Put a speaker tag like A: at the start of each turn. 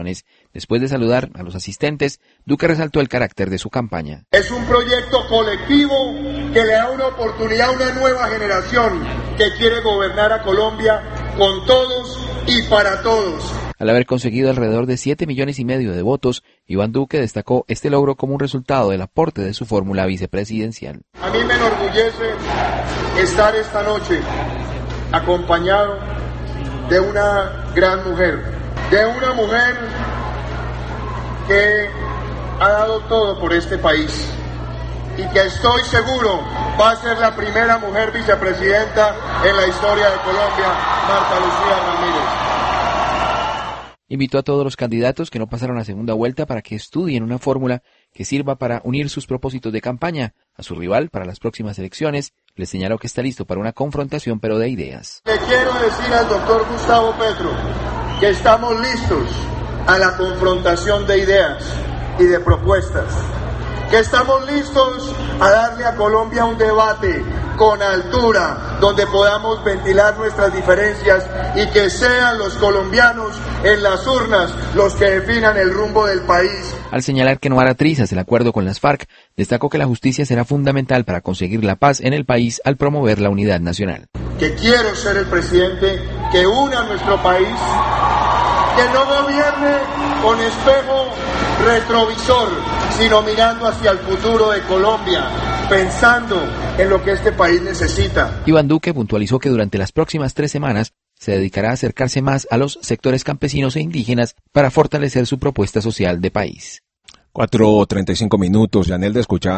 A: Después de saludar a los asistentes, Duque resaltó el carácter de su campaña.
B: Es un proyecto colectivo que le da una oportunidad a una nueva generación que quiere gobernar a Colombia con todos y para todos.
A: Al haber conseguido alrededor de 7,5 millones de votos, Iván Duque destacó este logro como un resultado del aporte de su fórmula vicepresidencial.
B: A mí me enorgullece estar esta noche acompañado de una gran mujer, que ha dado todo por este país y que estoy seguro va a ser la primera mujer vicepresidenta en la historia de Colombia, Marta Lucía Ramírez.
A: Invitó a todos los candidatos que no pasaron a segunda vuelta para que estudien una fórmula que sirva para unir sus propósitos de campaña. A su rival para las próximas elecciones le señaló que está listo para una confrontación, pero de ideas.
B: Le quiero decir al doctor Gustavo Petro que estamos listos a la confrontación de ideas y de propuestas, que estamos listos a darle a Colombia un debate con altura, donde podamos ventilar nuestras diferencias y que sean los colombianos en las urnas los que definan el rumbo del país.
A: Al señalar que no hará trizas el acuerdo con las FARC, destacó que la justicia será fundamental para conseguir la paz en el país al promover la unidad nacional.
B: Que quiero ser el presidente que una nuestro país, que no gobierne con espejo retrovisor, sino mirando hacia el futuro de Colombia, pensando en lo que este país necesita.
A: Iván Duque puntualizó que durante las próximas 3 semanas se dedicará a acercarse más a los sectores campesinos e indígenas para fortalecer su propuesta social de país.
C: 4:35 minutos, Yanel, de escuchar.